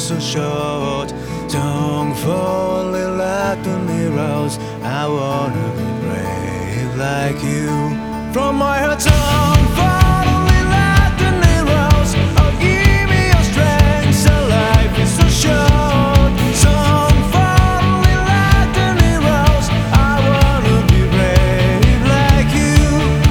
so short. Don't fall in like the mirrors. I wanna be brave like you. From my heart, don't fall in like the mirrors. Oh, give me your strength, so life is so short. Don't fall in like the mirrors. I wanna be brave like you.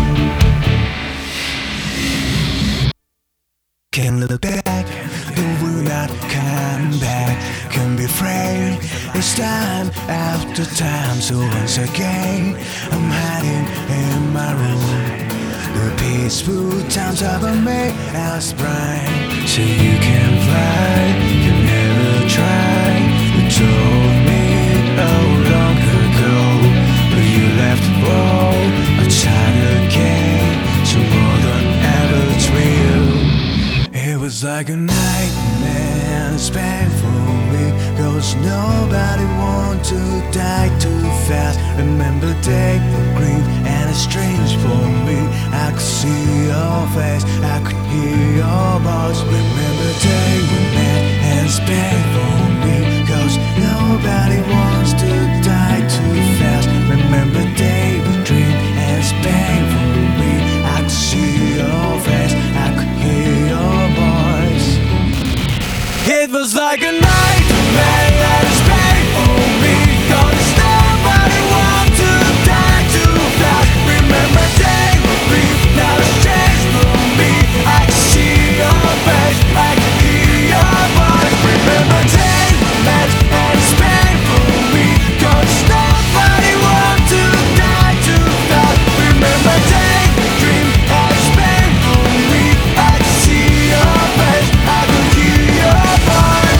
Can't look back, it will not come back. Can be afraid, it's time after time. So once again, I'm hiding in my room. The peaceful times of a made us bright. So you can fly, you never try. You told me long ago, but you left for a time again. So more than ever it's real. It was like a nightmare, it's painful me, 'cause nobody want to die too fast. Remember day for grief, and it's strange for me. I could see your face, I could hear your voice. Remember day we met, and it's painful me, 'cause nobody wants to die too fast. Remember day we dream, and it's painful me. I could see your face, I could hear your voice. It was like a nightmare and it's painful me, 'cause nobody want to die too fast. Remember day we breathe, now it's changed for me. I can see your face, I can hear your voice. Remember day we met and it's painful me, 'cause nobody want to die too fast. Remember day we dream, and it's painful me. I can see your face, I can hear your voice.